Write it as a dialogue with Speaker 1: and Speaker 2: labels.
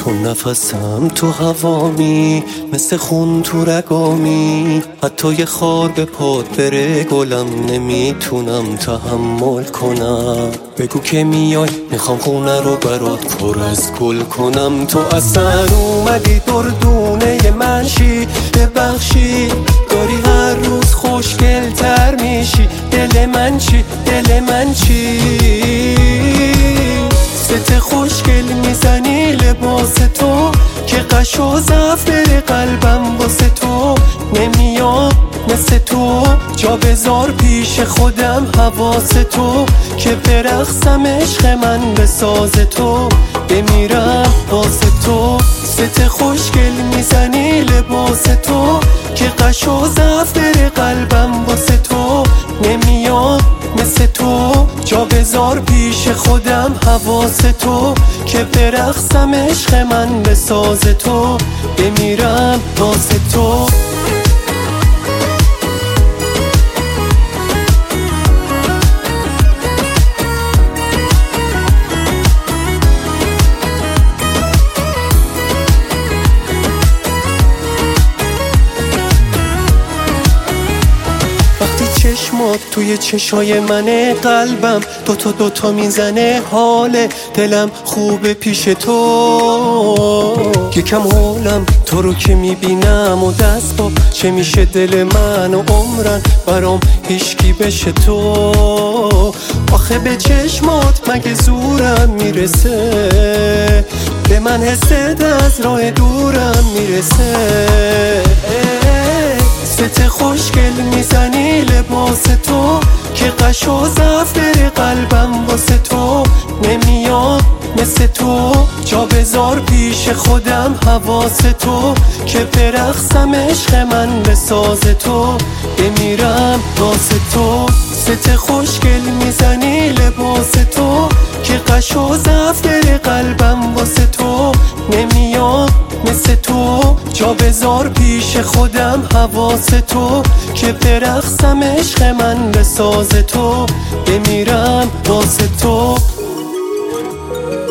Speaker 1: تو نفسم تو هوامی، مثل خون تو رگامی. حتی یه خار به پات بره گلم نمیتونم تحمل کنم. بگو که میای میخوام خونه رو برات پر از گل کنم. تو اصلا اومدی دردونه من شی، ببخشی داری هر روز خوشگل تر میشی. دل من چی دل من چی، ست خوشگل میزنی لباس تو که قش و ضعف بره قلبم واسه تو. نمیام مثل تو جا بذار پیش خودم حواس تو، که برقصم عشق من به ساز تو. بمیرم واسه تو، ست خوشگل میزنی لباس تو که قش و ضعف بره قلبم واسه تو. نمیام مثل تو جا بذار پیش خودم حواس تو، که برقصم عشق من به ساز تو. بمیرم واسه تو. چشمات توی چشای منه، قلبم دوتا میزنه، حال دلم خوبه پیش تو. یکم حالم تو رو که میبینم و دست با چه میشه دل من و عمرن برام هیچکی بشه تو. آخه به چشمات مگه زورم میرسه، به من حست از راه دورم میرسه. ست خوشگل میزنی لباس تو که قش و ضعف بره قلبم واسه تو. نمیام مثل تو جا بذار پیش خودم حواس تو، که برقصم عشق من به ساز تو. بمیرم واسه تو، ست خوشگل میزنی لباس تو که قش و ضعف بره قلبم واسه تو. نمیام مثل تو جا بذار پیش خودم حواس تو، که برقصم عشق من به ساز تو. بمیرم واسه تو.